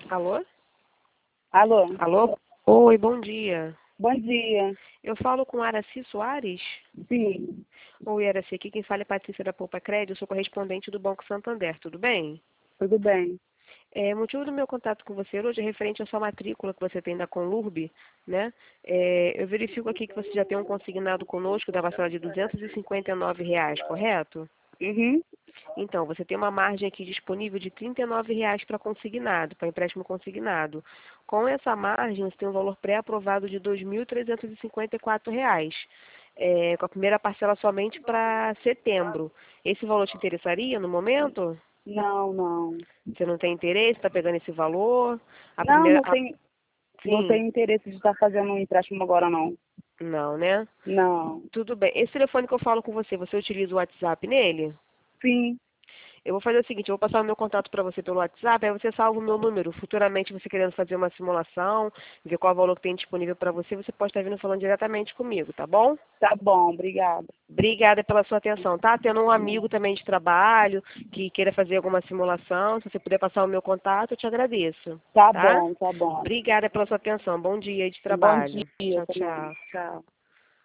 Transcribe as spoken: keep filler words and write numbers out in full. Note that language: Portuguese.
Alô? Alô, Alô? Oi, bom dia. bom dia. Eu falo com Araci Soares? Sim, Oi, Araci, aqui quem fala é Patrícia da Poupa Crédito, eu sou correspondente do Banco Santander, tudo bem? tudo bem. É, o motivo do meu contato com você hoje é referente à sua matrícula que você tem da Conlurb, né? É, eu verifico aqui que você já tem um consignado conosco da parcela de duzentos e cinquenta e nove reais, correto? Uhum. Então, você tem uma margem aqui disponível de trinta e nove reais para consignado, para empréstimo consignado. Com essa margem, você tem um valor pré-aprovado de dois mil trezentos e cinquenta e quatro reais, é, com a primeira parcela somente para setembro. Esse valor te interessaria no momento? Não, não. Você não tem interesse? Está pegando esse valor? A Não, primeira, não a- tem, não sim, tenho interesse de estar fazendo um empréstimo agora, não. não, né? Não. Tudo bem. Esse telefone que eu falo com você, você utiliza o WhatsApp nele? Sim, Eu vou fazer o seguinte, eu vou passar o meu contato para você pelo WhatsApp, aí você salva o meu número. Futuramente, você querendo fazer uma simulação, ver qual valor que tem disponível para você, você pode estar vindo falando diretamente comigo, tá bom? tá bom, obrigada. Obrigada pela sua atenção, tá? Tendo um amigo também de trabalho que queira fazer alguma simulação, se você puder passar o meu contato, eu te agradeço, Tá tá? bom, tá bom. Obrigada pela sua atenção. Bom dia aí de Bom trabalho. dia Tchau, também. tchau. Tchau.